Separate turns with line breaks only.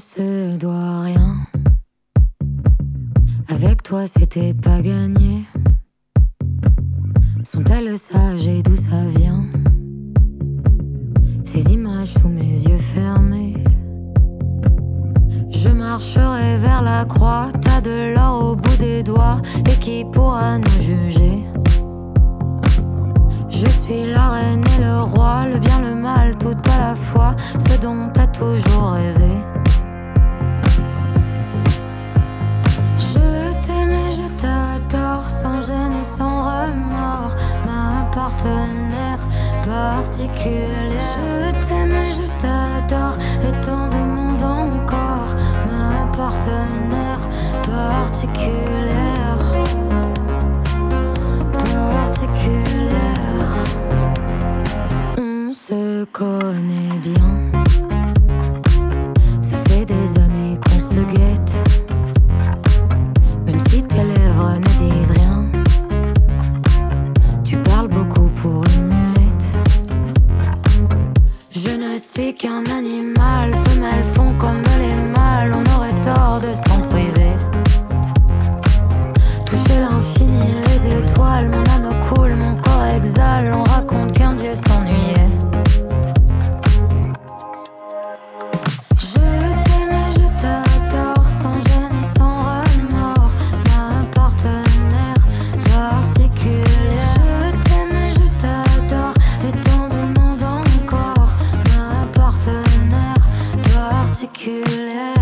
se doit rien. Avec toi c'était pas gagné. Sont-elles sages et d'où ça vient? Ces images sous mes yeux fermés. Je marcherai vers la croix. T'as de l'or au bout des doigts. Et qui pourra nous juger? Je suis la reine et le roi, le bien, le mal, tout à la fois, ce dont t'as toujours rêvé. Je t'aime et je t'adore, sans gêne et sans remords, ma partenaire particulière. Je t'aime et je t'adore, et tant de monde encore, ma partenaire particulière. On se connaît bien. Ça fait des années qu'on se guette. Même si tes lèvres ne disent rien. Tu parles beaucoup pour une muette. Je ne suis qu'un animal. Femelles font comme les mâles. On aurait tort de s'en priver. Toucher l'infini, les étoiles. Mon âme coule, mon corps exhale. On raconte qu'un dieu s'ennuyait. Je t'aime et je t'adore, sans gêne et sans remords, ma partenaire particulière. Je t'aime et je t'adore, et tant de monde encore, ma partenaire particulière.